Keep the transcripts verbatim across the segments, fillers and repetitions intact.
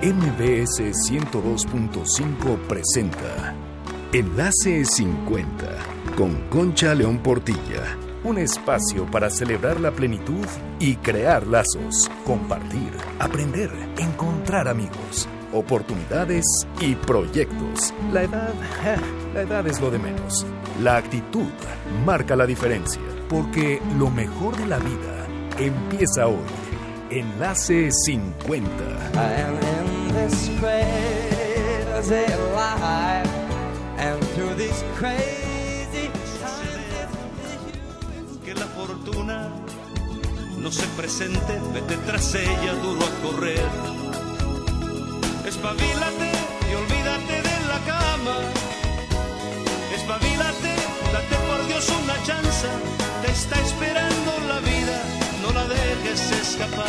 M B S ciento dos punto cinco presenta Enlace cincuenta con Concha León Portilla. Un espacio para celebrar la plenitud y crear lazos, compartir, aprender, encontrar amigos, oportunidades y proyectos. La edad, la edad es lo de menos. La actitud marca la diferencia, porque lo mejor de la vida empieza hoy. Enlace cincuenta. I am in this crazy life, and through this crazy times. Que la fortuna no se presente, vete tras ella duro a correr. Espabilate y olvídate de la cama. Espabilate, date por Dios una chance. Te está esperando la vida, no la dejes escapar.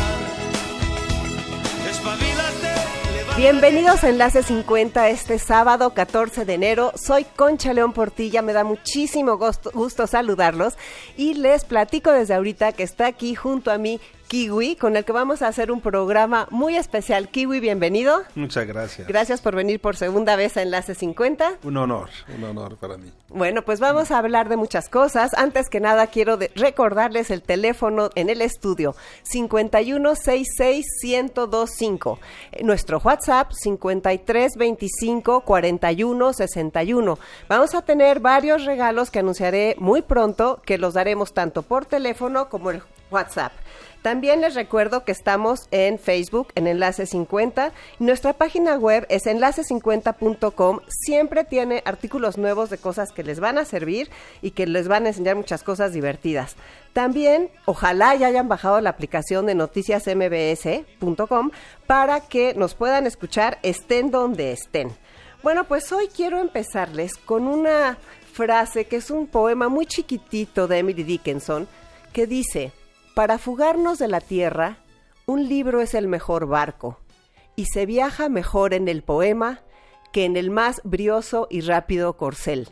Espabilate. Bienvenidos a Enlace cincuenta este sábado catorce de enero. Soy Concha León Portilla, me da muchísimo gusto, gusto saludarlos y les platico desde ahorita que está aquí junto a mí Kiwi, con el que vamos a hacer un programa muy especial. Kiwi, bienvenido. Muchas gracias. Gracias por venir por segunda vez a Enlace cincuenta. Un honor, un honor para mí. Bueno, pues vamos a hablar de muchas cosas. Antes que nada, quiero de- recordarles el teléfono en el estudio, cincuenta y uno sesenta y seis, ciento veinticinco. Nuestro WhatsApp, cincuenta y tres veinticinco, cuarenta y uno sesenta y uno. Vamos a tener varios regalos que anunciaré muy pronto, que los daremos tanto por teléfono como el WhatsApp. También les recuerdo que estamos en Facebook, en Enlace cincuenta. Nuestra página web es enlace cincuenta punto com. Siempre tiene artículos nuevos de cosas que les van a servir y que les van a enseñar muchas cosas divertidas. También, ojalá ya hayan bajado la aplicación de noticias m b s punto com para que nos puedan escuchar estén donde estén. Bueno, pues hoy quiero empezarles con una frase que es un poema muy chiquitito de Emily Dickinson que dice: para fugarnos de la tierra, un libro es el mejor barco, y se viaja mejor en el poema que en el más brioso y rápido corcel.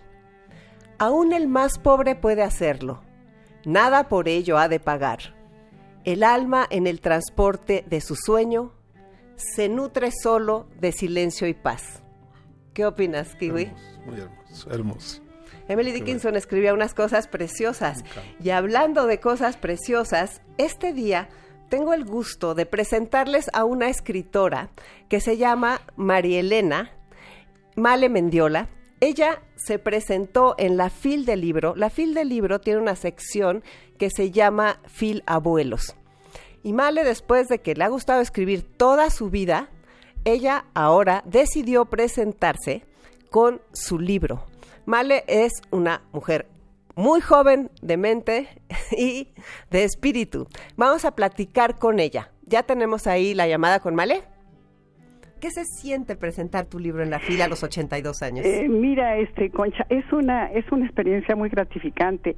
Aún el más pobre puede hacerlo, nada por ello ha de pagar. El alma en el transporte de su sueño se nutre solo de silencio y paz. ¿Qué opinas, Kiwi? Hermoso, muy hermoso, hermoso. Emily Dickinson escribía unas cosas preciosas. Y hablando de cosas preciosas, este día tengo el gusto de presentarles a una escritora que se llama María Elena Male Mendiola. Ella se presentó en la Fil del Libro. La Fil del Libro tiene una sección que se llama Fil Abuelos. Y Male, después de que le ha gustado escribir toda su vida, ella ahora decidió presentarse con su libro. Male es una mujer muy joven de mente y de espíritu. Vamos a platicar con ella. Ya tenemos ahí la llamada con Male. ¿Qué se siente presentar tu libro en la fila a los ochenta y dos años? Eh, mira, este Concha, es una es una experiencia muy gratificante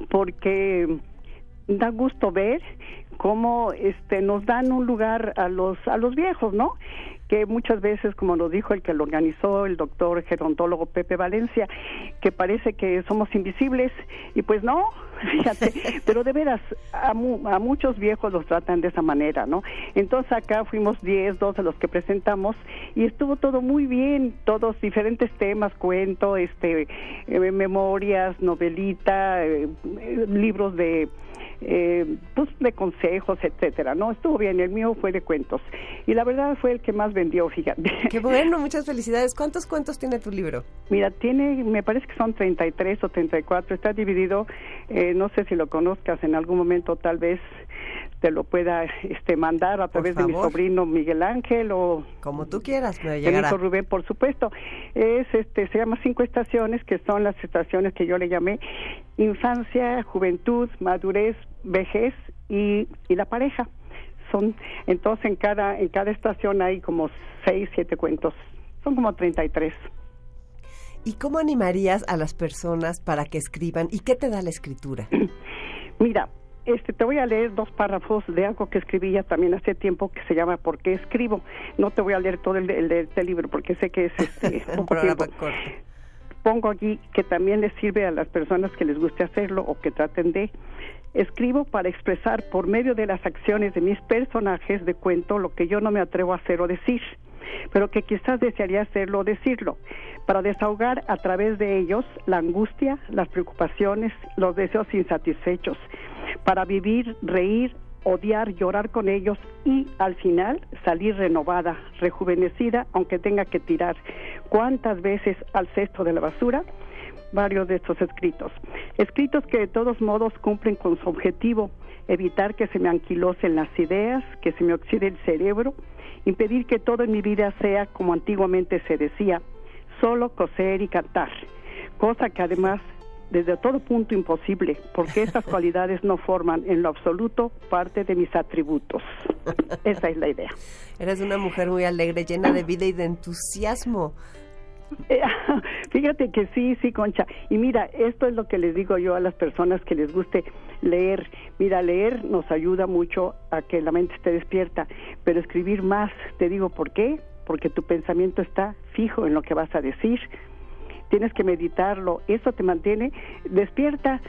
porque da gusto ver cómo este nos dan un lugar a los a los viejos, ¿no? Que muchas veces, como lo dijo el que lo organizó, el doctor gerontólogo Pepe Valencia, que parece que somos invisibles, y pues no, fíjate, pero de veras, a, mu- a muchos viejos los tratan de esa manera, ¿no? Entonces acá fuimos diez, doce los que presentamos, y estuvo todo muy bien, todos diferentes temas, cuento, este, eh, memorias, novelita, eh, eh, libros de... Eh, pues de consejos, etcétera, ¿no? Estuvo bien, el mío fue de cuentos y la verdad fue el que más vendió, fíjate. Qué bueno, muchas felicidades. ¿Cuántos cuentos tiene tu libro? Mira, tiene, me parece que son treinta y tres o treinta y cuatro, está dividido, eh, no sé si lo conozcas, en algún momento tal vez te lo pueda este mandar a través de mi sobrino Miguel Ángel o como tú quieras, me de mi llegará. hijo Rubén, por supuesto. Es este se llama Cinco Estaciones, que son las estaciones que yo le llamé infancia, juventud, madurez, vejez y, y la pareja. Son entonces en cada en cada estación hay como seis, siete cuentos. Son como treinta y tres. ¿Y cómo animarías a las personas para que escriban? ¿Y qué te da la escritura? Mira, Este, te voy a leer dos párrafos de algo que escribí ya también hace tiempo que se llama ¿Por qué escribo? No te voy a leer todo el, el, el, el libro porque sé que es este, poco tiempo. Pongo aquí que también les sirve a las personas que les guste hacerlo o que traten de. Escribo para expresar por medio de las acciones de mis personajes de cuento lo que yo no me atrevo a hacer o decir. pero que quizás desearía hacerlo o decirlo, para desahogar a través de ellos la angustia, las preocupaciones, los deseos insatisfechos, para vivir, reír, odiar, llorar con ellos y al final salir renovada, rejuvenecida, aunque tenga que tirar cuántas veces al cesto de la basura varios de estos escritos. Escritos que de todos modos cumplen con su objetivo, evitar que se me anquilosen las ideas, que se me oxide el cerebro, impedir que todo en mi vida sea como antiguamente se decía, solo coser y cantar, cosa que además desde todo punto imposible, porque estas cualidades no forman en lo absoluto parte de mis atributos. Esa es la idea. Eres una mujer muy alegre, llena de vida y de entusiasmo. Eh, fíjate que sí, sí, Concha. Y mira, esto es lo que les digo yo a las personas que les guste leer. Mira, leer nos ayuda mucho a que la mente esté despierta, pero escribir más, te digo, ¿por qué? Porque tu pensamiento está fijo en lo que vas a decir. Tienes que meditarlo, eso te mantiene despierta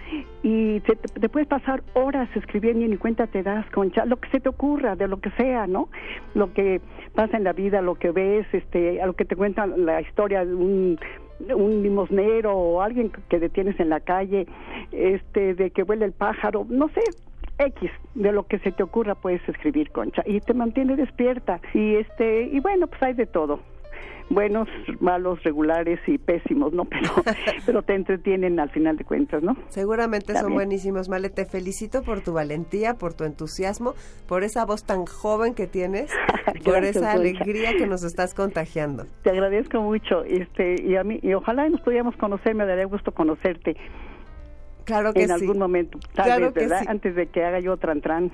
y te, te puedes pasar horas escribiendo y ni cuenta te das, Concha, lo que se te ocurra, de lo que sea, ¿no? Lo que pasa en la vida, lo que ves, este, a lo que te cuentan la historia de un, un limosnero o alguien que detienes en la calle, este, de que vuela el pájaro, no sé, X, de lo que se te ocurra puedes escribir, Concha, y te mantiene despierta, y este, y bueno, pues hay de todo. Buenos, malos, regulares y pésimos, ¿no? Pero, pero te entretienen al final de cuentas, ¿no? Seguramente También. Son buenísimos, Male. Te felicito por tu valentía, por tu entusiasmo, por esa voz tan joven que tienes, por Gracias, esa Concha. alegría que nos estás contagiando. Te agradezco mucho, este, y a mí, y ojalá nos pudiéramos conocer, me daría gusto conocerte. Claro que en sí. algún momento, tal Claro vez, ¿verdad? Sí. Antes de que haga yo trantran.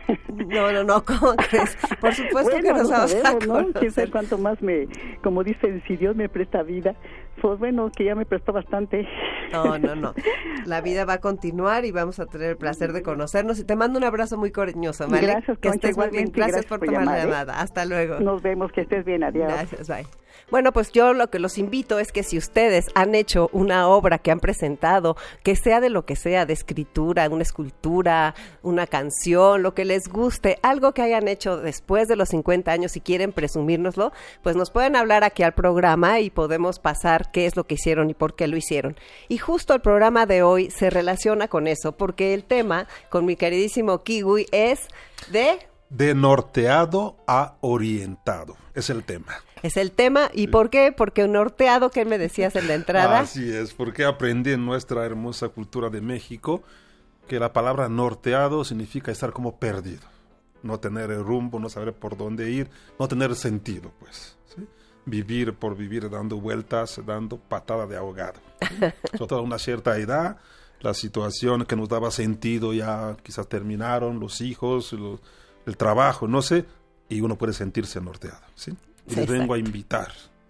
No, no, no, ¿cómo crees? Por supuesto bueno, que nos no vamos sabemos, a ¿no? conocer. Quién sabe cuánto más me, como dicen, si Dios me presta vida, pues bueno, que ya me prestó bastante. No, no, no. La vida va a continuar y vamos a tener el placer de conocernos. Y te mando un abrazo muy cariñoso, ¿vale? Gracias, que Concha, estés muy bien. igualmente, Gracias, gracias por por tomar llamar, la ¿eh? llamada. Hasta luego. Nos vemos, que estés bien, adiós. Gracias, bye. Bueno, pues yo lo que los invito es que si ustedes han hecho una obra que han presentado, que sea de lo que sea, de escritura, una escultura, una canción, lo que les guste, algo que hayan hecho después de los cincuenta años y quieren presumírnoslo, pues nos pueden hablar aquí al programa y podemos pasar qué es lo que hicieron y por qué lo hicieron. Y justo el programa de hoy se relaciona con eso, porque el tema con mi queridísimo Kiwi es de... De norteado a orientado, es el tema. Es el tema, ¿y por qué? Porque un norteado, ¿qué me decías en la entrada? Así es, porque aprendí en nuestra hermosa cultura de México que la palabra norteado significa estar como perdido, no tener rumbo, no saber por dónde ir, no tener sentido, pues, ¿sí? Vivir por vivir dando vueltas, dando patada de ahogado, ¿sí? Sobre todo a una cierta edad, la situación que nos daba sentido ya quizás terminaron, los hijos, los, el trabajo, no sé, y uno puede sentirse norteado, ¿sí? Y les vengo a invitar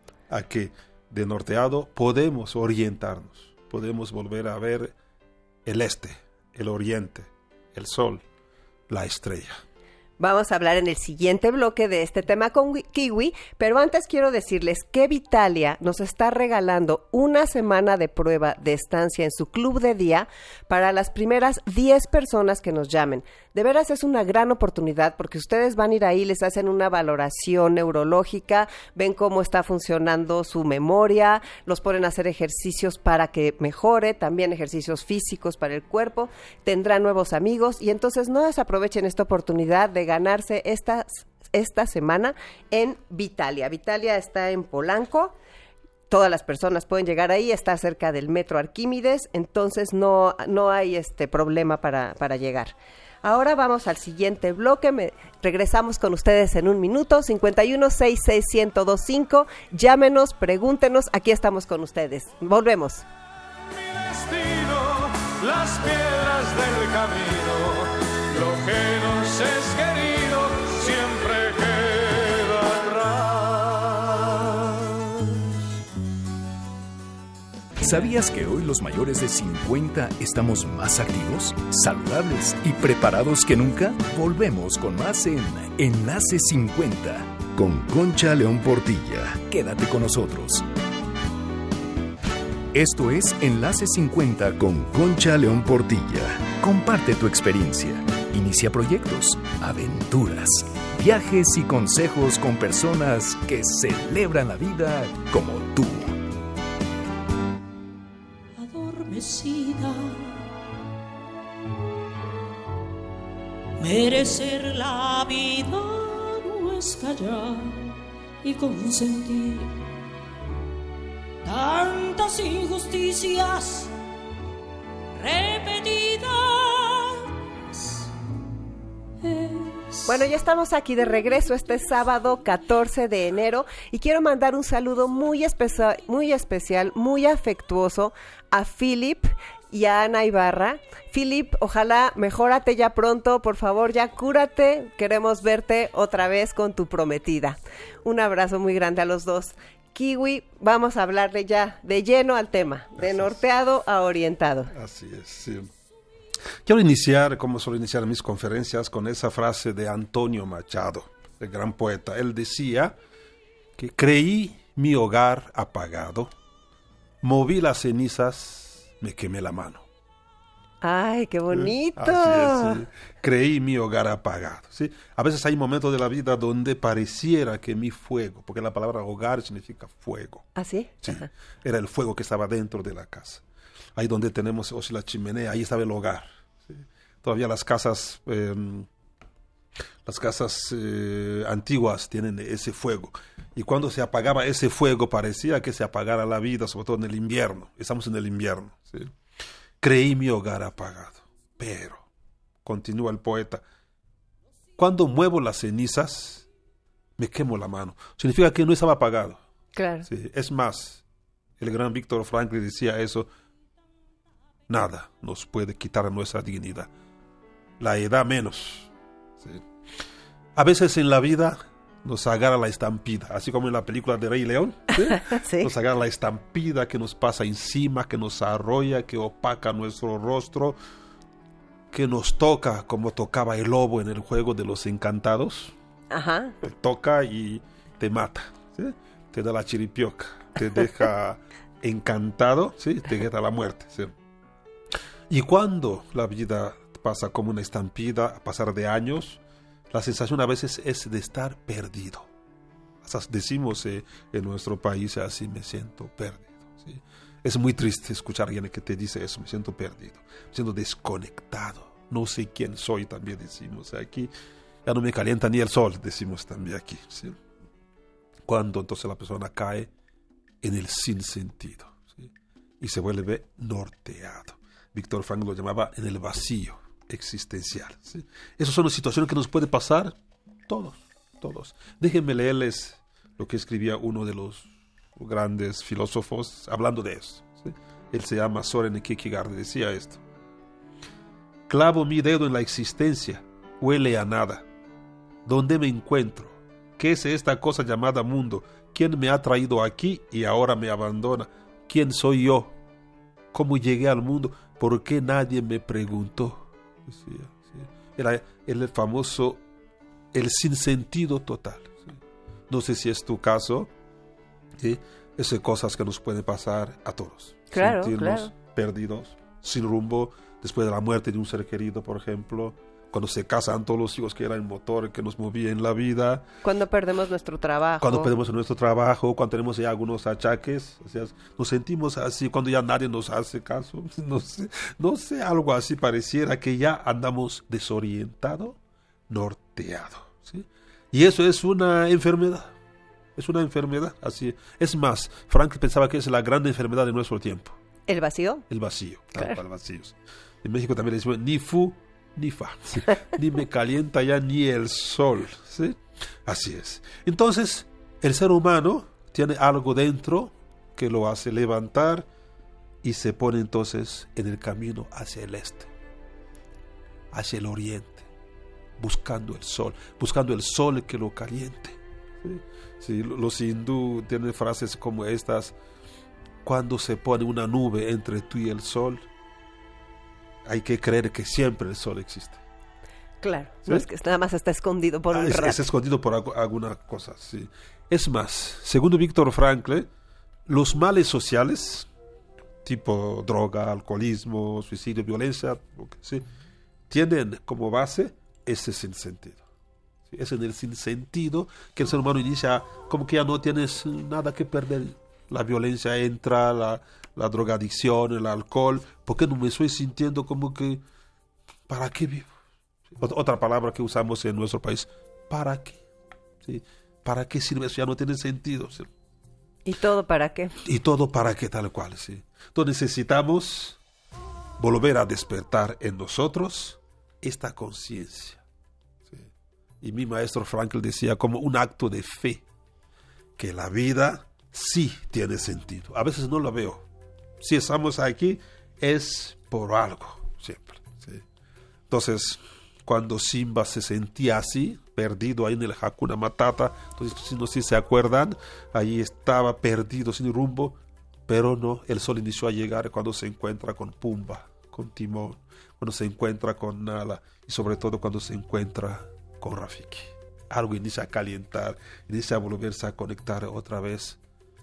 a que de norteado podemos orientarnos, podemos volver a ver el este, el oriente, el sol, la estrella. Vamos a hablar en el siguiente bloque de este tema con Kiwi, pero antes quiero decirles que Vitalia nos está regalando una semana de prueba de estancia en su club de día para las primeras diez personas que nos llamen. De veras es una gran oportunidad porque ustedes van a ir ahí, les hacen una valoración neurológica, ven cómo está funcionando su memoria, los ponen a hacer ejercicios para que mejore, también ejercicios físicos para el cuerpo, tendrán nuevos amigos y entonces no desaprovechen esta oportunidad de ganarse esta, esta semana en Vitalia. Vitalia está en Polanco. Todas las personas pueden llegar ahí, está cerca del Metro Arquímedes, entonces no, no hay este problema para, para llegar. Ahora vamos al siguiente bloque, Me, regresamos con ustedes en un minuto, cincuenta y uno, sesenta y seis, ciento veinticinco, llámenos, pregúntenos, aquí estamos con ustedes. Volvemos. Mi destino, las piedras del camino, lo que nos es querido siempre queda atrás. ¿Sabías que hoy los mayores de cincuenta estamos más activos, saludables y preparados que nunca? Volvemos con más en Enlace cincuenta con Concha León Portilla. Quédate con nosotros. Esto es Enlace cincuenta con Concha León Portilla. Comparte tu experiencia. Inicia proyectos, aventuras, Viajes y consejos con personas que celebran la vida como tú. Adormecida, merecer la vida no es callar y consentir tantas injusticias repetidas. Es... Bueno, ya estamos aquí de regreso este sábado catorce de enero y quiero mandar un saludo muy especial, muy especial, muy afectuoso a Philip y a Ana Ibarra. Philip, ojalá mejórate ya pronto, por favor, ya cúrate, queremos verte otra vez con tu prometida. Un abrazo muy grande a los dos. Kiwi, vamos a hablarle ya de lleno al tema, de norteado a orientado. Así es, sí. Quiero iniciar, como suelo iniciar mis conferencias, con esa frase de Antonio Machado, el gran poeta. Él decía que creí mi hogar apagado, moví las cenizas, me quemé la mano. ¡Ay, qué bonito! Así es, sí. Creí mi hogar apagado, ¿sí? A veces hay momentos de la vida donde pareciera que mi fuego, porque la palabra hogar significa fuego. ¿Ah, sí? Sí, Ajá. era el fuego que estaba dentro de la casa. Ahí donde tenemos o sea, la chimenea, ahí estaba el hogar. ¿Sí? Todavía las casas, eh, las casas eh, antiguas tienen ese fuego. Y cuando se apagaba ese fuego parecía que se apagara la vida, sobre todo en el invierno. Estamos en el invierno, ¿sí? Creí mi hogar apagado, pero, continúa el poeta, cuando muevo las cenizas, me quemo la mano. Significa que no estaba apagado. Claro. Sí, es más, el gran Víctor Frankl decía eso, nada nos puede quitar nuestra dignidad, la edad menos. Sí. A veces en la vida nos agarra la estampida, así como en la película de Rey León, ¿sí? Sí. Nos agarra la estampida que nos pasa encima, que nos arrolla, que opaca nuestro rostro, que nos toca como tocaba el lobo en el juego de los encantados. Ajá. Te toca y te mata, ¿sí? Te da la chiripioca, te deja encantado, ¿sí? Te queda la muerte, ¿sí? Y cuando la vida pasa como una estampida, a pasar de años, la sensación a veces es de estar perdido. Hasta decimos eh, en nuestro país así, me siento perdido, ¿sí? Es muy triste escuchar a alguien que te dice eso, me siento perdido, me siento desconectado, no sé quién soy, también decimos aquí. Ya no me calienta ni el sol, decimos también aquí, ¿sí? Cuando entonces la persona cae en el sinsentido, ¿sí? Y se vuelve norteado. Víctor Frankl lo llamaba en el vacío existencial, ¿sí? Esas son las situaciones que nos puede pasar todos, todos. Déjenme leerles lo que escribía uno de los grandes filósofos hablando de eso, ¿sí? Él se llama Soren Kierkegaard, decía esto: clavo mi dedo en la existencia, huele a nada. ¿Dónde me encuentro? ¿Qué es esta cosa llamada mundo? ¿Quién me ha traído aquí y ahora me abandona? ¿Quién soy yo? ¿Cómo llegué al mundo? ¿Por qué nadie me preguntó? Decía, ¿sí? Era el famoso, el sinsentido total, ¿sí? No sé si es tu caso, ¿sí? Esas cosas que nos pueden pasar a todos. Claro, sentirnos claro. perdidos, sin rumbo, después de la muerte de un ser querido, por ejemplo, cuando se casan todos los hijos que eran el motor que nos movía en la vida, Cuando perdemos nuestro trabajo. cuando perdemos nuestro trabajo, cuando tenemos ya algunos achaques, o sea, nos sentimos así, cuando ya nadie nos hace caso, no sé, no sé, algo así pareciera que ya andamos desorientado, norteado, ¿sí? Y eso es una enfermedad, es una enfermedad, así. Es más, Frankl pensaba que es la gran enfermedad de nuestro tiempo. ¿El vacío? El vacío, tal Claro. cual, vacío. En México también le decimos ni fu ni fa, ¿sí? Ni me calienta ya ni el sol, ¿sí? Así es. Entonces, el ser humano tiene algo dentro que lo hace levantar y se pone entonces en el camino hacia el este, hacia el oriente, buscando el sol, buscando el sol que lo caliente, ¿sí? Sí, los hindú tienen frases como estas: cuando se pone una nube entre tú y el sol, hay que creer que siempre el sol existe. Claro, ¿Sí? no es que nada más está escondido por un Ah, es, rato. es escondido por algu- alguna cosa, sí. Es más, según Víctor Frankl, los males sociales, tipo droga, alcoholismo, suicidio, violencia, lo que sea, tienen como base ese sinsentido. Es en el sinsentido que el ser humano inicia como que ya no tienes nada que perder. La violencia entra, la, la drogadicción, el alcohol. ¿Por qué no me estoy sintiendo como que, ¿para qué vivo? Otra palabra que usamos en nuestro país, ¿para qué? ¿Sí? ¿Para qué sirve eso? Ya no tiene sentido. ¿Sí? ¿Y todo para qué? Y todo para qué, tal cual, sí. Entonces necesitamos volver a despertar en nosotros esta conciencia. ¿Sí? Y mi maestro Frankl decía como un acto de fe, que la vida sí tiene sentido. A veces no lo veo. Si estamos aquí es por algo, siempre. ¿Sí? Entonces, cuando Simba se sentía así, perdido ahí en el Hakuna Matata, entonces si no sé si se acuerdan, ahí estaba perdido sin rumbo, pero no, el sol inició a llegar cuando se encuentra con Pumba, con Timón, cuando se encuentra con Nala y sobre todo cuando se encuentra con Rafiki. Algo inicia a calentar, inicia a volverse a conectar otra vez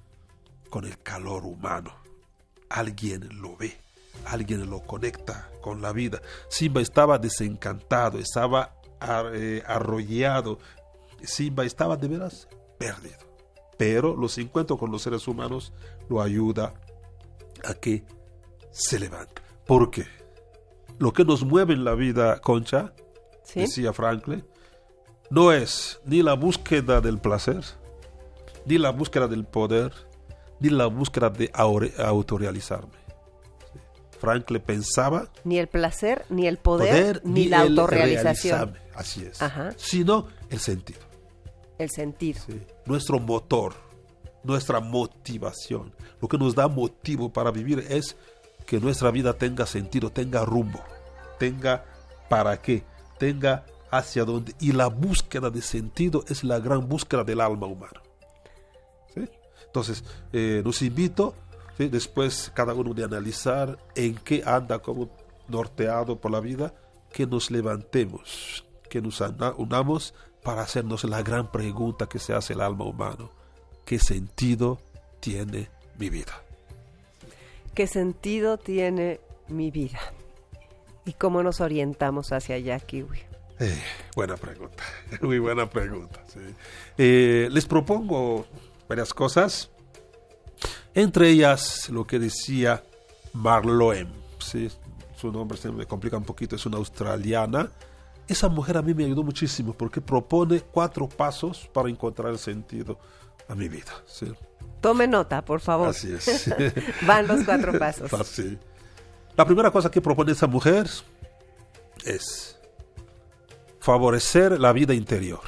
con el calor humano. Alguien lo ve, alguien lo conecta con la vida. Simba estaba desencantado, estaba eh, arrollado. Simba estaba de veras perdido. Pero los encuentros con los seres humanos lo ayuda a que se levante. ¿Por qué? Lo que nos mueve en la vida, Concha, ¿sí?, decía Frankl, no es ni la búsqueda del placer, ni la búsqueda del poder, ni la búsqueda de autorrealizarme. ¿Sí? Frankl pensaba... Ni el placer, ni el poder, poder ni, ni la autorrealización. Así es. Ajá. Sino el sentido. El sentido. Sí. Nuestro motor, nuestra motivación. Lo que nos da motivo para vivir es que nuestra vida tenga sentido, tenga rumbo, tenga para qué, tenga hacia dónde. Y la búsqueda de sentido es la gran búsqueda del alma humana. ¿Sí? Entonces, eh, los invito, ¿sí?, después cada uno de analizar en qué anda como norteado por la vida, que nos levantemos, que nos unamos para hacernos la gran pregunta que se hace el alma humano: ¿qué sentido tiene mi vida? ¿Qué sentido tiene mi vida? ¿Y cómo nos orientamos hacia allá, Kiwi? Eh, buena pregunta, muy buena pregunta. Sí. Eh, les propongo varias cosas, entre ellas lo que decía Marlowe, ¿sí? Su nombre se me complica un poquito, es una australiana. Esa mujer a mí me ayudó muchísimo porque propone cuatro pasos para encontrar el sentido a mi vida. ¿Sí? Tome nota, por favor. Así es. Van los cuatro pasos. Así. La primera cosa que propone esa mujer es favorecer la vida interior.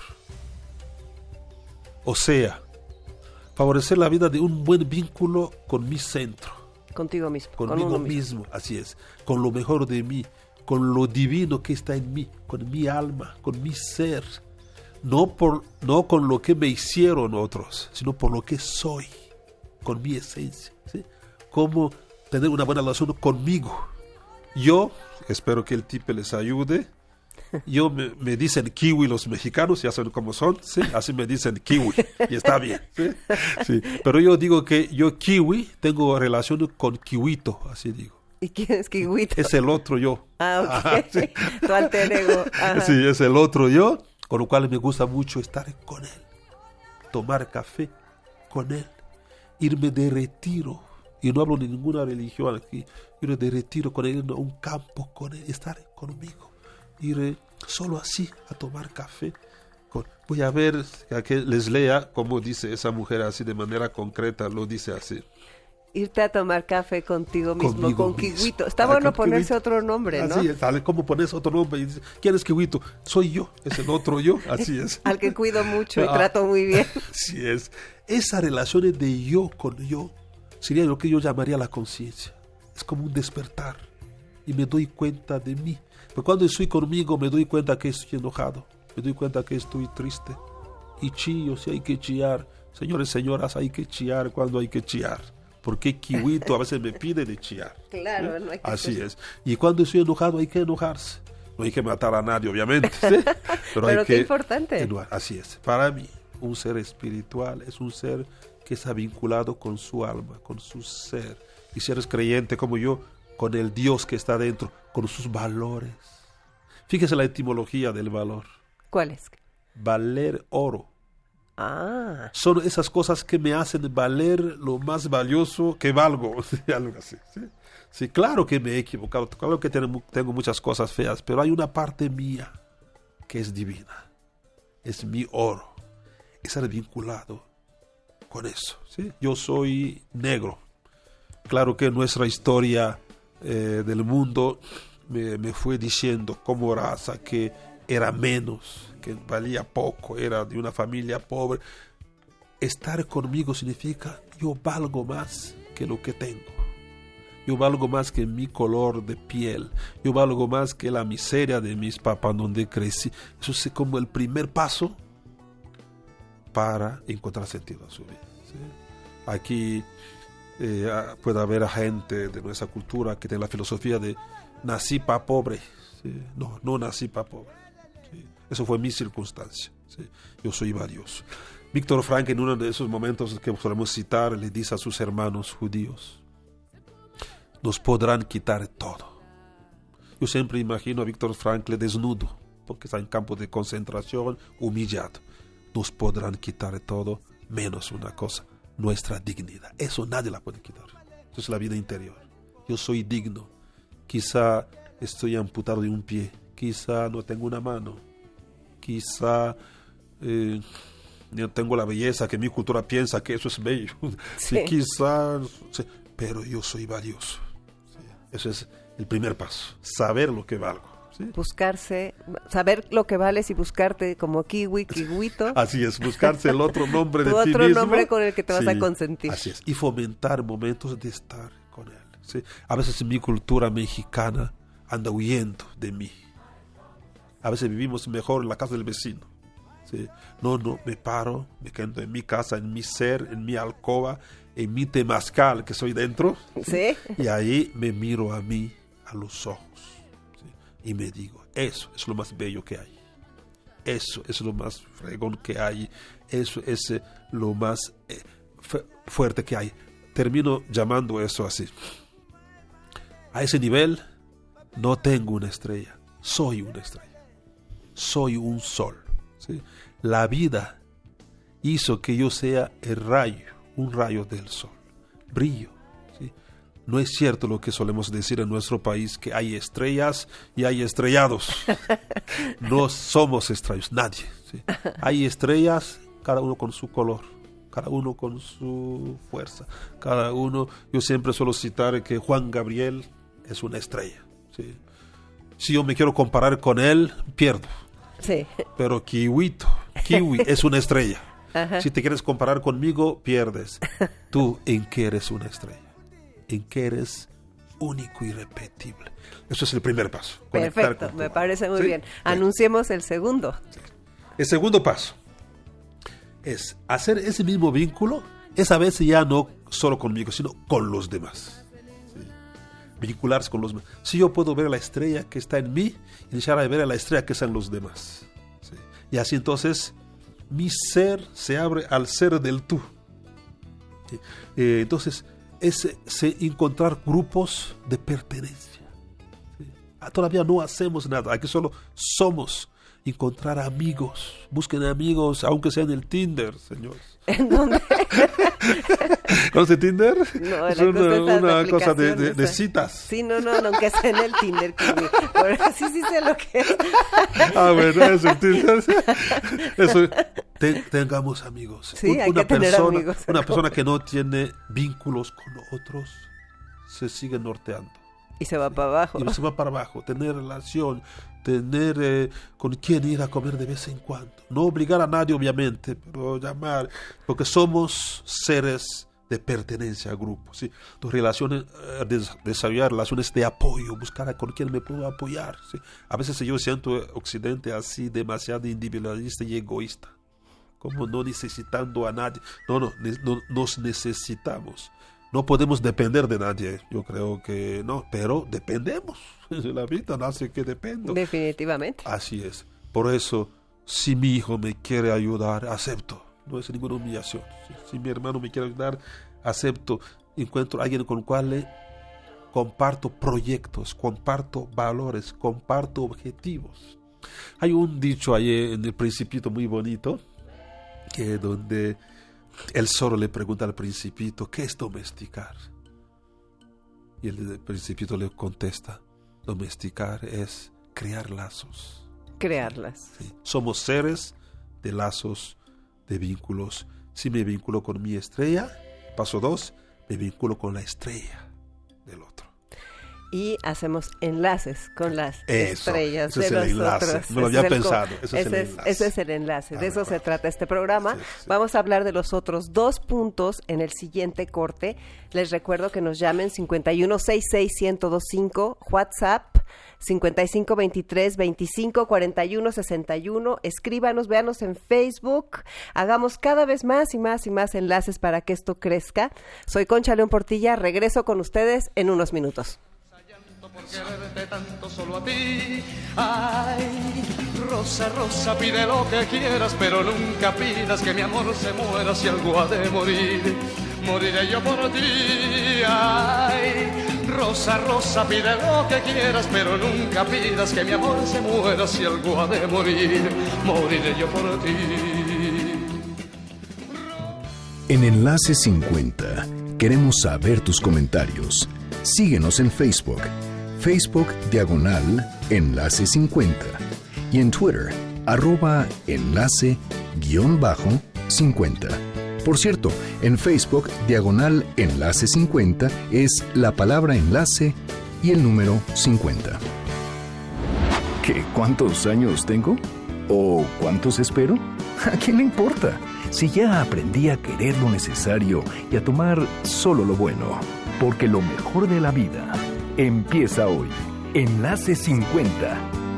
O sea, favorecer la vida de un buen vínculo con mi centro. Contigo mismo. Conmigo con mismo, así es. Con lo mejor de mí, con lo divino que está en mí, con mi alma, con mi ser. No, por, no con lo que me hicieron otros, sino por lo que soy, con mi esencia. ¿Sí? Cómo tener una buena relación conmigo. Yo, espero que el tipe les ayude. Yo me, me dicen kiwi los mexicanos, ya saben cómo son, ¿sí? Así me dicen kiwi, y está bien. ¿Sí? Sí. Pero yo digo que yo kiwi tengo relación con kiwito, así digo. ¿Y quién es kiwito? Es el otro yo. Ah, ok. Ajá, sí. Tu alter ego. Ajá. Sí, es el otro yo, con lo cual me gusta mucho estar con él, tomar café con él, irme de retiro, y no hablo de ninguna religión aquí, irme de retiro con él, a un campo con él, estar conmigo. Ir solo así a tomar café. Con, voy a ver, a que les lea cómo dice esa mujer así de manera concreta, lo dice así. Irte a tomar café contigo mismo, Conmigo con mismo. kiwito. Está Ah, bueno con ponerse kiwito. otro nombre, ¿no? Así es, tal como pones otro nombre y dices, ¿quién es kiwito? Soy yo, es el otro yo, así es. Al que cuido mucho y Ah, trato muy bien. Así es. Esa relación de yo con yo sería lo que yo llamaría la conciencia. Es como un despertar y me doy cuenta de mí. Pero cuando estoy conmigo me doy cuenta que estoy enojado, me doy cuenta que estoy triste y chillo si hay que chillar. Señores, señoras, hay que chillar cuando hay que chillar, porque kiwito a veces me pide de chillar. Claro, ¿Eh? no hay que Así ser- es. Y cuando estoy enojado hay que enojarse. No hay que matar a nadie, obviamente, ¿sí? Pero, hay Pero qué que importante. enojar. Así es. Para mí, un ser espiritual es un ser que está vinculado con su alma, con su ser. Y si eres creyente como yo, con el Dios que está dentro, con sus valores. Fíjese la etimología del valor. ¿Cuál es? valer oro. Ah. Son esas cosas que me hacen valer lo más valioso que valgo, algo así. ¿Sí? Sí, claro que me he equivocado, claro que tengo, tengo muchas cosas feas, pero hay una parte mía que es divina, es mi oro, estar vinculado con eso. ¿Sí? Yo soy negro, claro que nuestra historia eh, del mundo me, me fue diciendo como raza que era menos, que valía poco, era de una familia pobre. Estar conmigo significa yo valgo más que lo que tengo. Yo valgo más que mi color de piel. Yo valgo más que la miseria de mis papás donde crecí. Eso es como el primer paso para encontrar sentido a su vida. ¿Sí? Aquí eh, puede haber gente de nuestra cultura que tiene la filosofía de nací para pobre. ¿Sí? No, no nací para pobre. ¿Sí? Eso fue mi circunstancia. ¿Sí? Yo soy valioso. Víctor Frank, en uno de esos momentos que solemos citar, le dice a sus hermanos judíos: nos podrán quitar todo. Yo siempre imagino a Víctor Frankl desnudo, porque está en campo de concentración, humillado. Nos podrán quitar todo, menos una cosa, nuestra dignidad. Eso nadie la puede quitar. Eso es la vida interior. Yo soy digno. Quizá estoy amputado de un pie, quizá no tengo una mano, quizá eh, no tengo la belleza que mi cultura piensa que eso es bello. Sí. Sí, quizá, sí, pero yo soy valioso. Eso es el primer paso, saber lo que valgo. ¿Sí? Buscarse, saber lo que vales y buscarte como kiwi, kiwito. Así es, buscarse el otro nombre de ti mismo. Tu otro nombre con el que te vas sí, a consentir. Así es, y fomentar momentos de estar con él. ¿Sí? A veces mi cultura mexicana anda huyendo de mí. A veces vivimos mejor en la casa del vecino. ¿Sí? No, no, me paro, me quedo en mi casa, en mi ser, en mi alcoba, en mi temazcal que soy dentro. ¿Sí? Y ahí me miro a mí, a los ojos. ¿Sí? Y me digo, eso es lo más bello que hay. Eso es lo más fregón que hay. Eso es eh, lo más eh, fu- fuerte que hay. Termino llamando eso así. A ese nivel no tengo una estrella, soy una estrella. Soy un sol. ¿Sí? La vida hizo que yo sea el rayo, un rayo del sol. Brillo. ¿Sí? No es cierto lo que solemos decir en nuestro país, que hay estrellas y hay estrellados. No somos estrellas, nadie. ¿Sí? Hay estrellas, cada uno con su color, cada uno con su fuerza, cada uno. Yo siempre suelo citar que Juan Gabriel es una estrella. ¿Sí? Si yo me quiero comparar con él, pierdo. Sí. Pero Kiwito, Kiwi es una estrella. Ajá. Si te quieres comparar conmigo, pierdes. ¿Tú en qué eres una estrella? En qué eres único y irrepetible. Eso es el primer paso. Perfecto, me parece muy ¿Sí? bien. Sí. Anunciemos el segundo. Sí. El segundo paso es hacer ese mismo vínculo, esa vez ya no solo conmigo, sino con los demás. ¿Sí? Vincularse con los demás. Si yo puedo ver la estrella que está en mí, iniciar a ver a la estrella que está en los demás. ¿Sí? Y así entonces mi ser se abre al ser del tú. ¿Sí? Eh, entonces es, es encontrar grupos de pertenencia. ¿Sí? Ah, todavía no hacemos nada, aquí solo somos. Encontrar amigos, busquen amigos, aunque sea en el Tinder, señores. ¿En dónde? ¿Conoce Tinder? No, es la una, cosa, una cosa de, de, de citas. Sí, no, no, no, que sea en el Tinder. Pero sí, sí sé lo que es. Ah, bueno, es el Tinder. Eso, te, tengamos amigos. Sí, Un, hay una que tener persona, amigos. Una persona que no tiene vínculos con otros se sigue norteando. Y se va para abajo. Y se va para abajo. Tener relación, tener eh, con quién ir a comer de vez en cuando. No obligar a nadie, obviamente, pero llamar, porque somos seres de pertenencia a grupos. ¿Sí? Tus relaciones, eh, des- desarrollar relaciones de apoyo, buscar a con quién me puedo apoyar. ¿Sí? A veces yo siento Occidente así demasiado individualista y egoísta, como no necesitando a nadie. No, no, ne- no nos necesitamos. No podemos depender de nadie, yo creo que no, pero dependemos. La vida nace que dependo. Definitivamente. Así es. Por eso, si mi hijo me quiere ayudar, acepto. No es ninguna humillación. Si, si mi hermano me quiere ayudar, acepto. Encuentro a alguien con el cual le comparto proyectos, comparto valores, comparto objetivos. Hay un dicho ahí en el Principito muy bonito, que donde el zorro le pregunta al Principito, ¿qué es domesticar? Y el Principito le contesta, domesticar es crear lazos. Crearlas. Sí. Somos seres de lazos, de vínculos. Si me vinculo con mi estrella, paso dos, me vinculo con la estrella del otro. Y hacemos enlaces con las eso, estrellas ese de es el nosotros. enlace. No lo Ese había es el pensado. co- Ese es ese, el es, enlace. ese es el enlace. Ah, de eso mejor. se trata este programa. Sí, sí. Vamos a hablar de los otros dos puntos en el siguiente corte. Les recuerdo que nos llamen cincuenta y uno sesenta y seis, ciento veinticinco, WhatsApp cincuenta y cinco veintitrés veinticinco cuarenta y uno sesenta y uno. Escríbanos, véanos en Facebook. Hagamos cada vez más y más y más enlaces para que esto crezca. Soy Concha León Portilla. Regreso con ustedes en unos minutos. Por quererte tanto solo a ti. Ay, Rosa, Rosa, pide lo que quieras, pero nunca pidas que mi amor se muera si algo ha de morir. Moriré yo por ti. Ay, Rosa, Rosa, pide lo que quieras, pero nunca pidas que mi amor se muera si algo ha de morir. Moriré yo por ti. En Enlace cincuenta queremos saber tus comentarios. Síguenos en Facebook. Facebook diagonal Enlace cincuenta y en Twitter arroba Enlace guión bajo cincuenta. Por cierto, en Facebook diagonal Enlace cincuenta es la palabra enlace y el número cincuenta. ¿Qué? ¿Cuántos años tengo? ¿O cuántos espero? ¿A quién le importa? Si ya aprendí a querer lo necesario y a tomar solo lo bueno, porque lo mejor de la vida empieza hoy. Enlace cincuenta.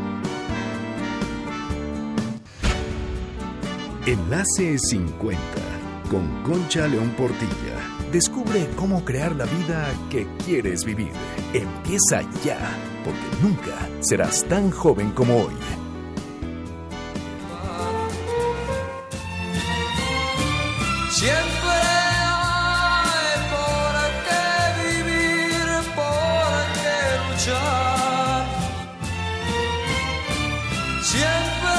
Enlace cincuenta con Concha León Portilla. Descubre cómo crear la vida que quieres vivir. Empieza ya, porque nunca serás tan joven como hoy. Siempre hay por qué vivir, por qué luchar. Siempre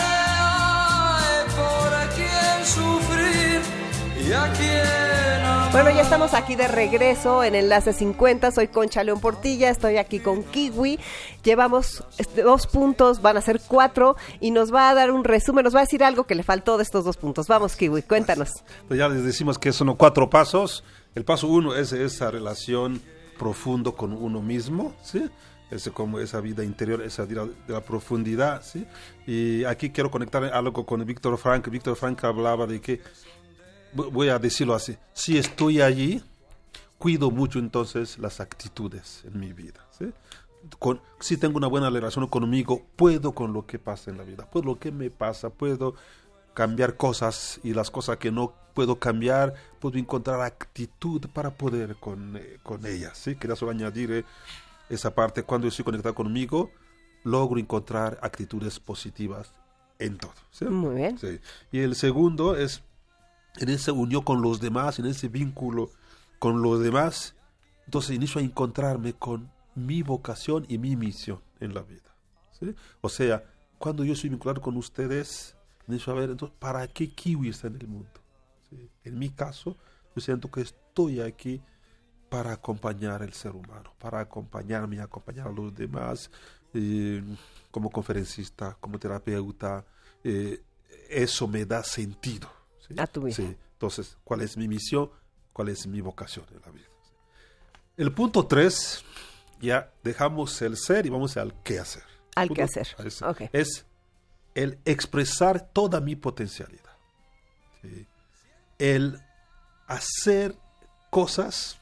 hay por quien sufrir y a quien amar. Bueno, ya estamos aquí de regreso en Enlace cincuenta. Soy Concha León Portilla, estoy aquí con Kiwi. Llevamos este, dos puntos, van a ser cuatro, y nos va a dar un resumen, nos va a decir algo que le faltó de estos dos puntos. Vamos, Kiwi, cuéntanos. Pues ya les decimos que son cuatro pasos. El paso uno es esa relación profundo con uno mismo, ¿sí? Ese, como esa vida interior, esa vida de la profundidad, ¿sí? Y aquí quiero conectar algo con Víctor Frank. Víctor Frank hablaba de que, voy a decirlo así, si estoy allí, cuido mucho entonces las actitudes en mi vida, ¿sí? Con, si tengo una buena relación conmigo, puedo con lo que pasa en la vida, puedo lo que me pasa, puedo cambiar cosas, y las cosas que no puedo cambiar, puedo encontrar actitud para poder con, eh, con ellas, ¿sí? Quería solo añadir eh, esa parte. Cuando estoy conectado conmigo, logro encontrar actitudes positivas en todo, ¿sí? Muy bien. Sí. Y el segundo es en esa unión con los demás, en ese vínculo con los demás, entonces inicio a encontrarme con mi vocación y mi misión en la vida, ¿sí? O sea, cuando yo estoy vinculado con ustedes, inicio a ver, entonces, ¿para qué Kiwi está en el mundo? ¿Sí? En mi caso, yo siento que estoy aquí para acompañar al ser humano, para acompañarme y acompañar a los demás, eh, como conferencista, como terapeuta, eh, eso me da sentido, ¿sí? A tu vida. Sí. Entonces, ¿cuál es mi misión? ¿Cuál es mi vocación en la vida? El punto tres, ya dejamos el ser y vamos al qué hacer. Al Punto- qué hacer. es, Ok. es el expresar toda mi potencialidad. ¿Sí? El hacer cosas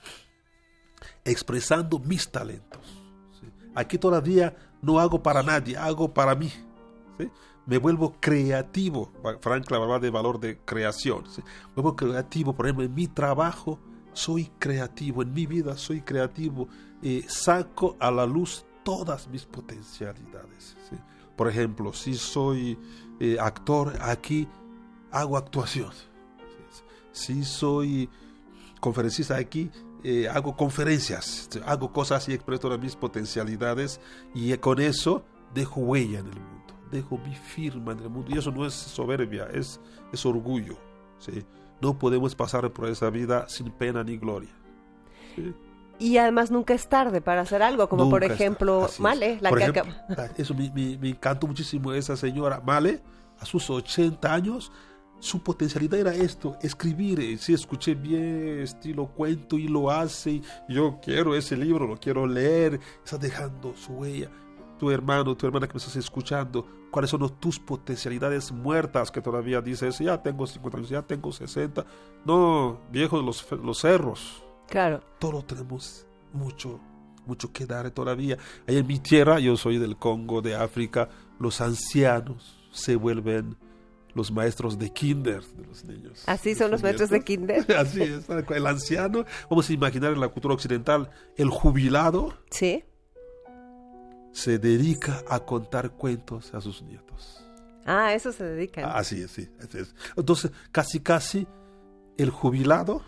expresando mis talentos. ¿Sí? Aquí todavía no hago para nadie, hago para mí. ¿Sí? Me vuelvo creativo. Frank hablaba de valor de creación. ¿Sí? Me vuelvo creativo, por ejemplo, en mi trabajo soy creativo, en mi vida soy creativo, eh, saco a la luz todas mis potencialidades, ¿sí? Por ejemplo, si soy eh, actor, aquí hago actuación. ¿Sí? Si soy conferencista, aquí eh, hago conferencias, ¿sí? Hago cosas y expreso todas mis potencialidades, y con eso dejo huella en el mundo, dejo mi firma en el mundo. Y eso no es soberbia, es, es orgullo. ¿Sí? No podemos pasar por esa vida sin pena ni gloria. ¿Sí? Y además nunca es tarde para hacer algo, como Nunca por ejemplo Male, la por que ejemplo, acaba... Eso me, me, me encantó muchísimo esa señora. Male, a sus ochenta años, su potencialidad era esto, escribir. Si escuché bien, estilo cuento, y lo hace. Y yo quiero ese libro, lo quiero leer. Está dejando su huella. Tu hermano, tu hermana que me estás escuchando, ¿cuáles son tus potencialidades muertas que todavía dices, ya tengo cincuenta años, ya tengo sesenta? No, viejos los, los cerros. Claro. Todos tenemos mucho, mucho que dar todavía. Ahí en mi tierra, yo soy del Congo, de África, los ancianos se vuelven los maestros de kinder de los niños. ¿Así son los maestros de kinder? Así es. El anciano, vamos a imaginar en la cultura occidental, el jubilado, sí, se dedica a contar cuentos a sus nietos. Ah, a eso se dedican. Así es, sí. Así es. Entonces, casi, casi, el jubilado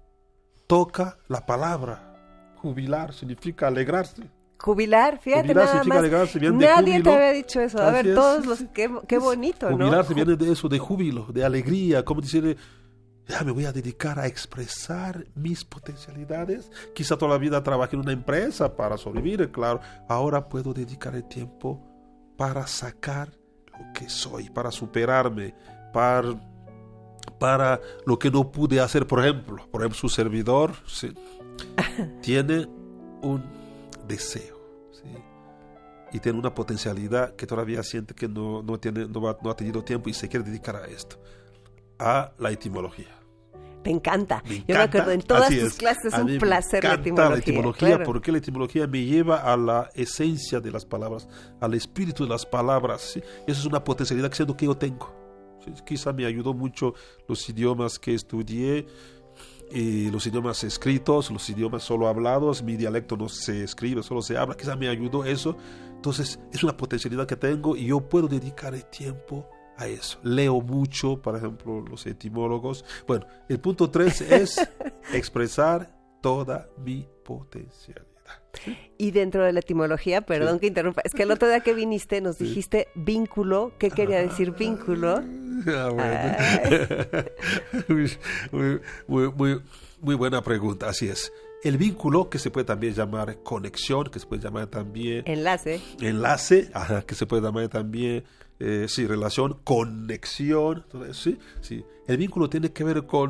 toca la palabra. Jubilar significa alegrarse. Jubilar, fíjate, Jubilar nada significa más. alegrarse, viene de Nadie júbilo. te había dicho eso. A Así ver, es, todos sí, los... sí. Qué, qué bonito, ¿no? Jubilarse viene de eso, de júbilo, de alegría, como decir, ya me voy a dedicar a expresar mis potencialidades. Quizá toda la vida trabajé en una empresa para sobrevivir, claro. Ahora puedo dedicar el tiempo para sacar lo que soy, para superarme, para, para lo que no pude hacer. Por ejemplo, por ejemplo, su servidor, sí, tiene un deseo, ¿sí? Y tiene una potencialidad que todavía siente que no, no, tiene, no, va, no ha tenido tiempo y se quiere dedicar a esto, a la etimología. Te encanta. Me Yo encanta, me acuerdo, en todas así tus es. clases es A mí un me placer la encanta etimología. la etimología, Claro. porque la etimología me lleva a la esencia de las palabras, al espíritu de las palabras, ¿sí? Esa es una potencialidad que siento que yo tengo, ¿sí? Quizá me ayudó mucho los idiomas que estudié, y los idiomas escritos, los idiomas solo hablados. Mi dialecto no se escribe, solo se habla. Quizá me ayudó eso. Entonces es una potencialidad que tengo y yo puedo dedicar el tiempo a eso. Leo mucho, por ejemplo, los etimólogos. Bueno, el punto tres es expresar toda mi potencialidad. Y dentro de la etimología, perdón Sí. que interrumpa, es que el otro día que viniste nos Sí. dijiste vínculo. ¿Qué quería decir vínculo? Ah, bueno. muy, muy, muy, muy, muy buena pregunta, así es. El vínculo, que se puede también llamar conexión, que se puede llamar también Enlace. enlace, ajá, que se puede llamar también eh, sí, relación, conexión, todo eso, sí, sí. El vínculo tiene que ver con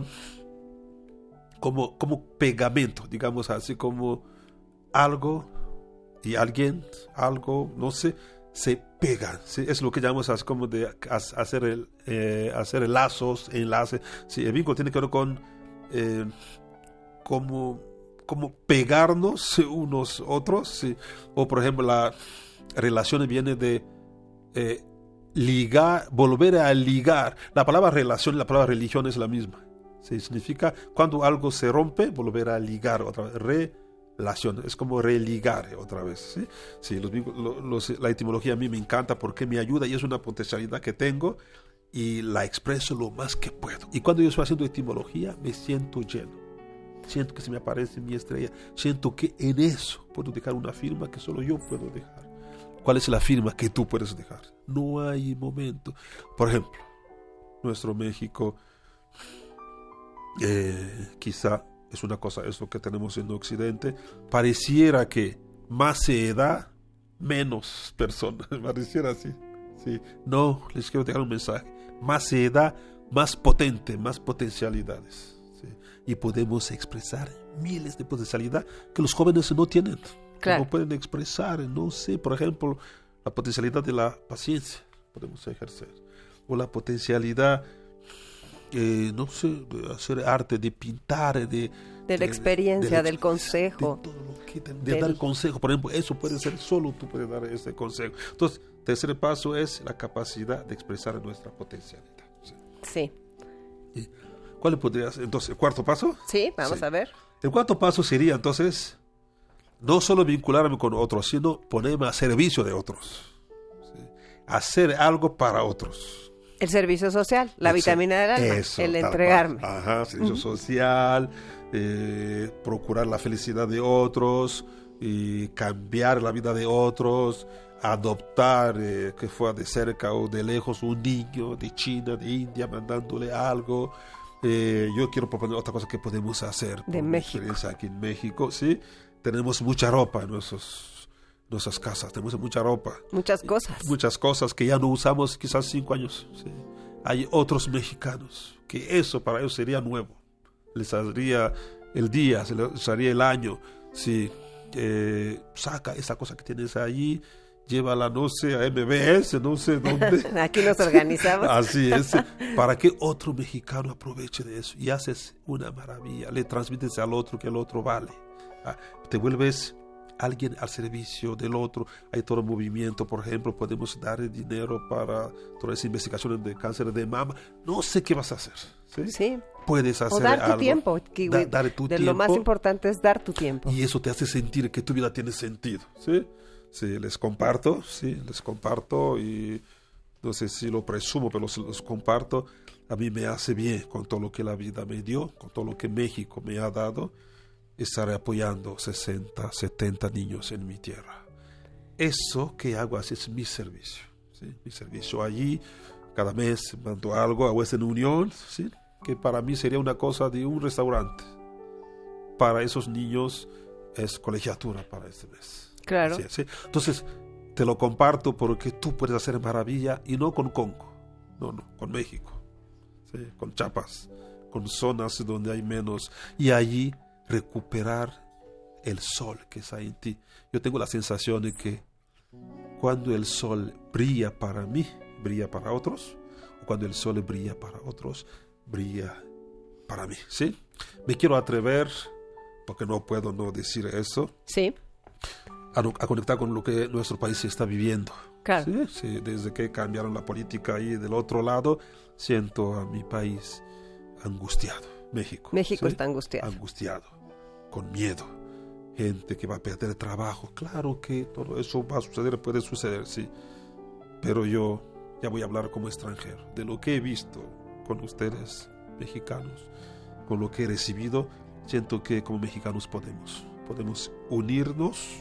como, como pegamento, digamos así, como algo y alguien, algo, no sé, se pegan, ¿sí? Es lo que llamamos así como de hacer, el, eh, hacer lazos, enlaces. Sí, el vínculo tiene que ver con eh, como, como pegarnos unos otros, ¿sí? O por ejemplo la relación viene de eh, ligar, volver a ligar. La palabra relación y la palabra religión es la misma, ¿sí? Significa cuando algo se rompe, volver a ligar otra vez, re relación, es como religar otra vez, ¿sí? Sí, los, los, los, la etimología a mí me encanta porque me ayuda y es una potencialidad que tengo y la expreso lo más que puedo. Y cuando yo estoy haciendo etimología me siento lleno, siento que se me aparece mi estrella, siento que en eso puedo dejar una firma que solo yo puedo dejar. ¿Cuál es la firma que tú puedes dejar? No hay momento. Por ejemplo, nuestro México, eh, quizá es una cosa, eso que tenemos en Occidente, pareciera que más se da, menos personas, pareciera así. Sí. No, les quiero dejar un mensaje. Más se da, más potente, más potencialidades. ¿Sí? Y podemos expresar miles de potencialidad que los jóvenes no tienen. Claro. No pueden expresar, no sé, por ejemplo, la potencialidad de la paciencia, podemos ejercer. O la potencialidad... Eh, no sé, de hacer arte, de pintar, de, de la experiencia, de, de del consejo, de, todo lo que, de, de del... dar consejo, por ejemplo, eso puede ser solo tú puedes dar ese consejo. Entonces, tercer paso es la capacidad de expresar nuestra potencialidad. Sí. Sí. ¿Y ¿Cuál podría ser? Entonces, ¿el cuarto paso? Sí, vamos sí. a ver. El cuarto paso sería entonces no solo vincularme con otros, sino ponerme a servicio de otros, ¿sí? Hacer algo para otros. El servicio social, la Eso, vitamina del alma, eso, el entregarme. Cual. Ajá, servicio uh-huh. social, eh, procurar la felicidad de otros, y cambiar la vida de otros, adoptar, eh, que fuera de cerca o de lejos, un niño de China, de India, mandándole algo. Eh, yo quiero proponer otra cosa que podemos hacer. De México. Aquí en México, sí. Tenemos mucha ropa en nuestros, nuestras casas, tenemos mucha ropa. Muchas cosas. Muchas cosas que ya no usamos quizás cinco años. ¿Sí? Hay otros mexicanos que eso para ellos sería nuevo. Les haría el día, se les haría el año. Sí. Eh, saca esa cosa que tienes allí, llévala, no sé, a M B S, no sé dónde. Aquí nos organizamos. Así es, para que otro mexicano aproveche de eso y haces una maravilla, le transmites al otro que el otro vale. Ah, te vuelves alguien al servicio del otro. Hay todo el movimiento, por ejemplo, podemos dar dinero para toda esa investigación de cáncer de mama. No sé qué vas a hacer. Sí. Sí. Puedes hacer o dar tu algo. tiempo, que, Da, dar tu de tiempo. lo más importante es dar tu tiempo. Y eso te hace sentir que tu vida tiene sentido, ¿sí? Sí, les comparto, sí, les comparto y no sé si lo presumo, pero se los comparto. A mí me hace bien con todo lo que la vida me dio, con todo lo que México me ha dado, estar apoyando sesenta, setenta niños en mi tierra. Eso que hago así es mi servicio, ¿sí? Mi servicio allí, cada mes mando algo a Western Union, ¿sí? Que para mí sería una cosa de un restaurante. Para esos niños es colegiatura para este mes. Claro. Así es, ¿sí? Entonces, te lo comparto porque tú puedes hacer maravilla y no con Congo, no, no, con México, ¿sí? Con Chiapas, con zonas donde hay menos. Y allí recuperar el sol que está en ti. Yo tengo la sensación de que cuando el sol brilla para mí, brilla para otros, o cuando el sol brilla para otros, brilla para mí, ¿sí? Me quiero atrever, porque no puedo no decir eso, Sí. a, no- a conectar con lo que nuestro país está viviendo. Claro. ¿Sí? Sí, desde que cambiaron la política ahí del otro lado, siento a mi país angustiado, México. México ¿sí? está angustiado. Angustiado, con miedo, gente que va a perder trabajo. Claro que todo eso va a suceder, puede suceder, sí, pero yo ya voy a hablar como extranjero, de lo que he visto con ustedes, mexicanos, con lo que he recibido. Siento que como mexicanos podemos, podemos unirnos,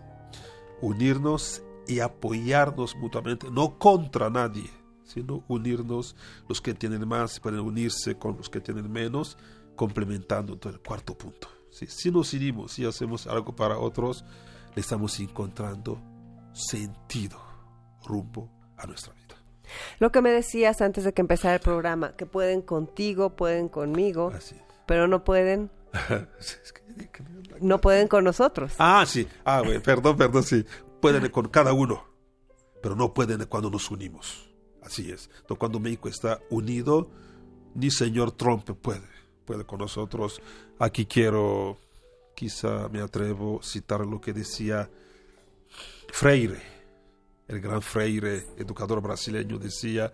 unirnos y apoyarnos mutuamente, no contra nadie, sino unirnos. Los que tienen más pueden unirse con los que tienen menos, complementando todo el cuarto punto. ¿Sí? Si nos unimos y hacemos algo para otros, le estamos encontrando sentido, rumbo a nuestra vida. Lo que me decías antes de que empezara el programa, que pueden contigo, pueden conmigo, Así es. pero no pueden, Es que- no pueden con nosotros. Ah, sí. Ah, bueno, perdón, perdón, sí. Pueden con cada uno, pero no pueden cuando nos unimos. Así es. No, cuando México está unido, ni señor Trump puede, puede con nosotros. Aquí quiero, quizá me atrevo a citar lo que decía Freire, el gran Freire, educador brasileño, decía: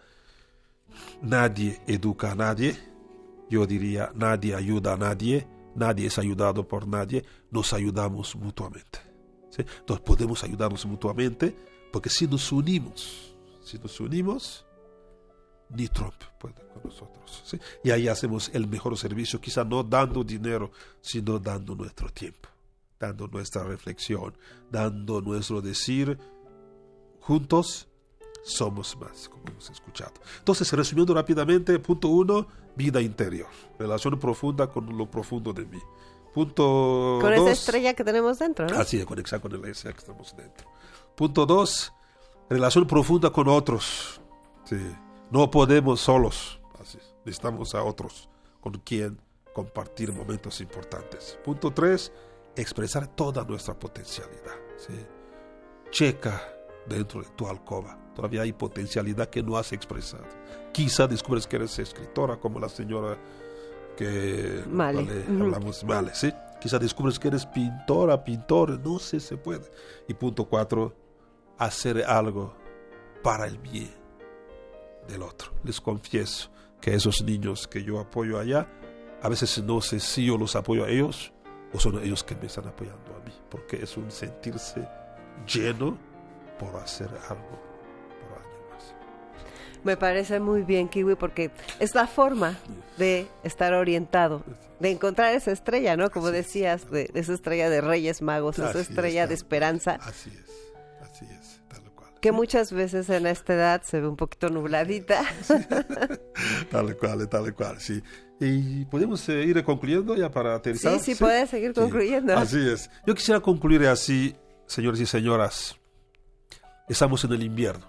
nadie educa a nadie. Yo diría, nadie ayuda a nadie, nadie es ayudado por nadie, nos ayudamos mutuamente. ¿Sí? Entonces podemos ayudarnos mutuamente, porque si nos unimos, si nos unimos, ni Trump puede con nosotros. ¿Sí? Y ahí hacemos el mejor servicio, quizá no dando dinero, sino dando nuestro tiempo, dando nuestra reflexión, dando nuestro decir. Juntos somos más, como hemos escuchado. Entonces, resumiendo rápidamente, punto uno, vida interior, relación profunda con lo profundo de mí. Punto Con dos, esa estrella que tenemos dentro, ¿no? así de conexión con el estrella que estamos dentro. Punto dos, relación profunda con otros. Sí, no podemos solos, así, necesitamos a otros con quien compartir momentos importantes. Punto tres, expresar toda nuestra potencialidad. Sí. Checa dentro de tu alcoba, todavía hay potencialidad que no has expresado. Quizá descubres que eres escritora, como la señora que Male. vale, Ujú. hablamos Male, ¿sí? Quizá descubres que eres pintora, pintor, no sé, se puede. Y punto cuatro, hacer algo para el bien del otro. Les confieso que esos niños que yo apoyo allá, a veces no sé si yo los apoyo a ellos o son ellos que me están apoyando a mí, porque es un sentirse lleno por hacer algo por alguien más. Me parece muy bien, Kiwi, porque es la forma de estar orientado, de encontrar esa estrella, ¿no? Como Así es. decías, de, de esa estrella de Reyes Magos, esa Así estrella es, de tal- esperanza. Así es, así es, tal Que muchas veces en esta edad se ve un poquito nubladita. Tal cual, tal cual, sí. Y podemos eh, ir concluyendo ya para aterrizar. Sí, sí, ¿sí? Puedes seguir concluyendo. Sí, así es. Yo quisiera concluir así, señores y señoras. Estamos en el invierno.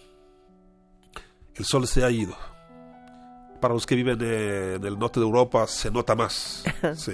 El sol se ha ido. Para los que viven eh, en el norte de Europa se nota más. Sí.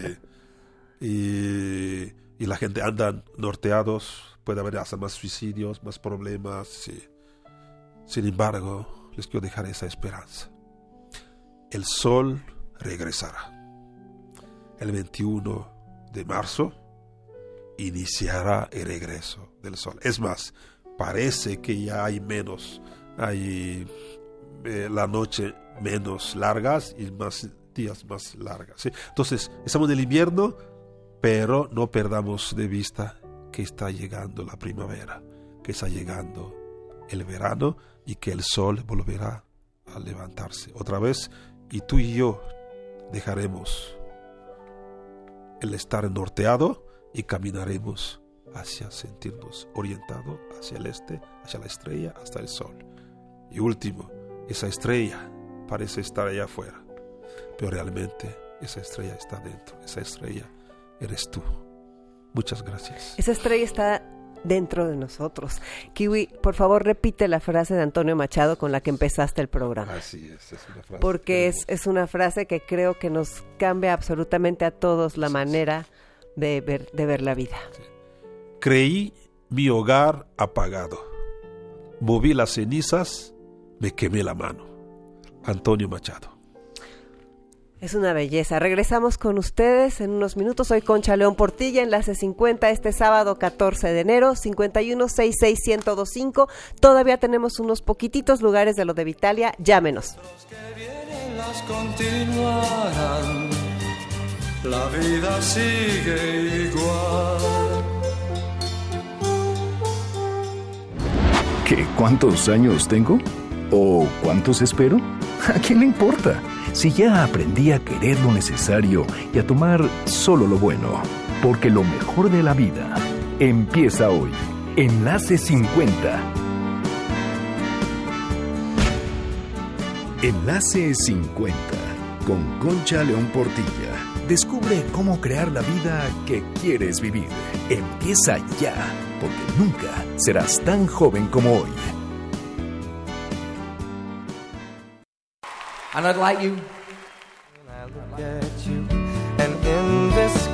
Y, y la gente anda norteados. Puede haber hasta más suicidios, más problemas. Sí. Sin embargo, les quiero dejar esa esperanza. El sol regresará. El veintiuno de marzo iniciará el regreso del sol. Es más, parece que ya hay menos, hay eh, la noche menos largas y más días más largas, ¿sí? Entonces, estamos en el invierno, pero no perdamos de vista que está llegando la primavera, que está llegando el verano y que el sol volverá a levantarse otra vez, y tú y yo dejaremos el estar norteado y caminaremos hacia sentirnos orientados hacia el este, hacia la estrella, hasta el sol. Y último, esa estrella parece estar allá afuera, pero realmente esa estrella está dentro. Esa estrella eres tú. Muchas gracias. Esa estrella está dentro de nosotros. Kiwi, por favor, repite la frase de Antonio Machado con la que empezaste el programa. Así es, es una frase. Porque es, es una frase que creo que nos cambia absolutamente a todos la sí, manera de ver, de ver la vida. Sí. Creí mi hogar apagado. Moví las cenizas, me quemé la mano. Antonio Machado. Es una belleza. Regresamos con ustedes en unos minutos. Soy Concha León Portilla, Enlace cincuenta, este sábado catorce de enero, cincuenta y uno, sesenta y seis, ciento veinticinco. Todavía tenemos unos poquititos lugares de lo de Vitalia. Llámenos. Los que vienen las continuarán. La vida sigue igual. ¿Qué? ¿Cuántos años tengo? ¿O cuántos espero? ¿A quién le importa? Si ya aprendí a querer lo necesario y a tomar solo lo bueno, porque lo mejor de la vida empieza hoy. Enlace cincuenta. Enlace cincuenta con Concha León Portilla. Descubre cómo crear la vida que quieres vivir. Empieza ya, porque nunca serás tan joven como hoy. And I'd like you. And I look at you, and in this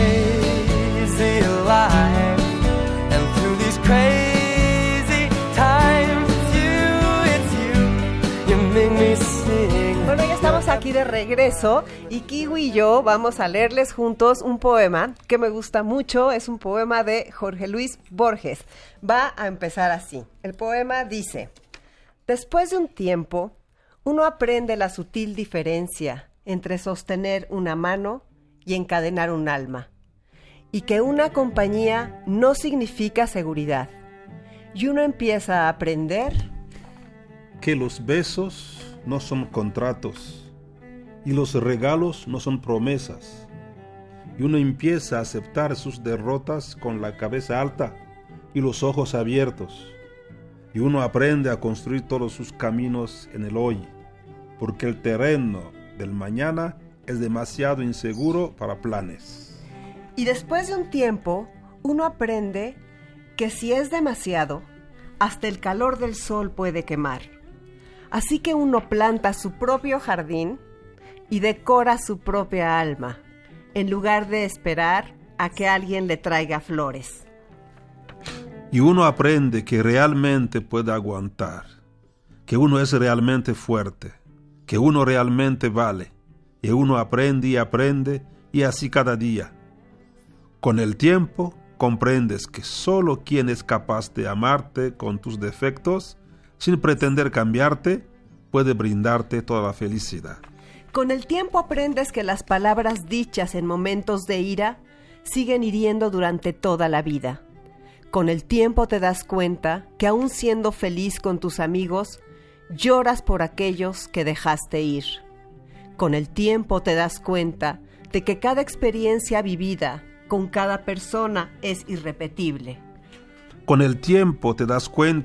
crazy life, and through these crazy times, it's you, it's you, you make me sing. Bueno, ya estamos aquí de regreso y Kiwi y yo vamos a leerles juntos un poema que me gusta mucho. Es un poema de Jorge Luis Borges. Va a empezar así. El poema dice: después de un tiempo, uno aprende la sutil diferencia entre sostener una mano y encadenar un alma, y que una compañía no significa seguridad. Y uno empieza a aprender que los besos no son contratos y los regalos no son promesas. Y uno empieza a aceptar sus derrotas con la cabeza alta y los ojos abiertos. Y uno aprende a construir todos sus caminos en el hoy, porque el terreno del mañana es demasiado inseguro para planes. Y después de un tiempo, uno aprende que si es demasiado, hasta el calor del sol puede quemar. Así que uno planta su propio jardín y decora su propia alma, en lugar de esperar a que alguien le traiga flores. Y uno aprende que realmente puede aguantar, que uno es realmente fuerte, que uno realmente vale, y uno aprende y aprende, y así cada día. Con el tiempo comprendes que solo quien es capaz de amarte con tus defectos, sin pretender cambiarte, puede brindarte toda la felicidad. Con el tiempo aprendes que las palabras dichas en momentos de ira siguen hiriendo durante toda la vida. Con el tiempo te das cuenta que aún siendo feliz con tus amigos, lloras por aquellos que dejaste ir. Con el tiempo te das cuenta de que cada experiencia vivida con cada persona es irrepetible. Con el tiempo te das cuenta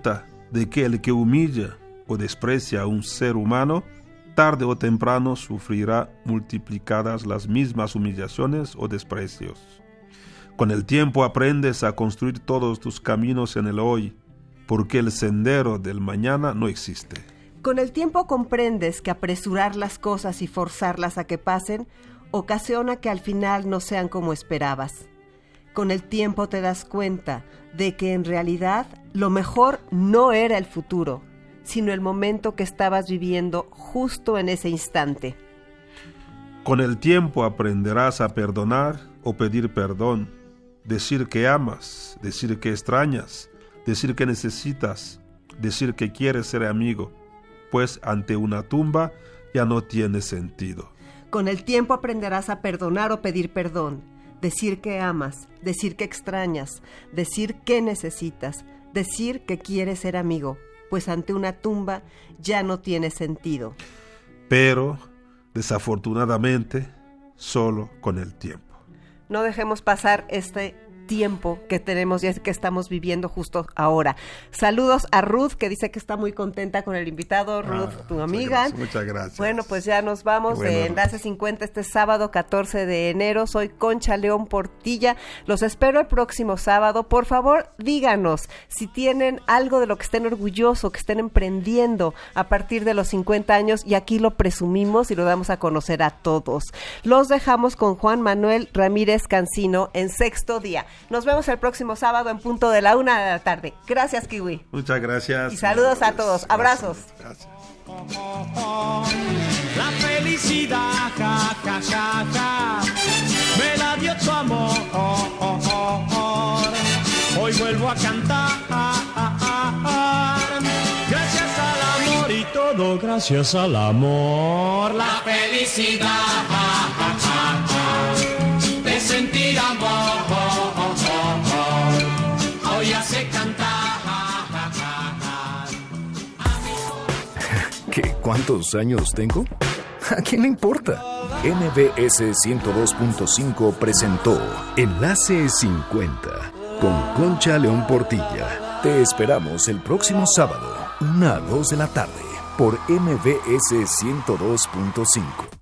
de que el que humilla o desprecia a un ser humano, tarde o temprano sufrirá multiplicadas las mismas humillaciones o desprecios. Con el tiempo aprendes a construir todos tus caminos en el hoy, porque el sendero del mañana no existe. Con el tiempo comprendes que apresurar las cosas y forzarlas a que pasen ocasiona que al final no sean como esperabas. Con el tiempo te das cuenta de que en realidad lo mejor no era el futuro, sino el momento que estabas viviendo justo en ese instante. Con el tiempo aprenderás a perdonar o pedir perdón, decir que amas, decir que extrañas, decir que necesitas, decir que quieres ser amigo, pues ante una tumba ya no tiene sentido. Con el tiempo aprenderás a perdonar o pedir perdón, decir que amas, decir que extrañas, decir que necesitas, decir que quieres ser amigo, pues ante una tumba ya no tiene sentido. Pero, desafortunadamente, solo con el tiempo. No dejemos pasar este tiempo que tenemos y es que estamos viviendo justo ahora. Saludos a Ruth, que dice que está muy contenta con el invitado. Ruth, ah, tu amiga. Muchas gracias, muchas gracias. Bueno, pues ya nos vamos bueno, de Enlace cincuenta este sábado catorce de enero. Soy Concha León Portilla. Los espero el próximo sábado. Por favor, díganos si tienen algo de lo que estén orgullosos, que estén emprendiendo a partir de los cincuenta años, y aquí lo presumimos y lo damos a conocer a todos. Los dejamos con Juan Manuel Ramírez Cancino en Sexto Día. Nos vemos el próximo sábado en punto de la una de la tarde. Gracias, Kiwi. Muchas gracias. Y saludos a todos. Abrazos. Gracias. La felicidad, ja, ja, ja, ja, me la dio tu amor. Hoy vuelvo a cantar. Gracias al amor y todo gracias al amor. La felicidad, ja, ja, ja, ja, de sentir amor. Hoy hace cantar. ¿Qué? ¿Cuántos años tengo? ¿A quién le importa? M B S ciento dos punto cinco presentó Enlace cincuenta con Concha León Portilla. Te esperamos el próximo sábado, una a dos de la tarde, por M B S ciento dos punto cinco.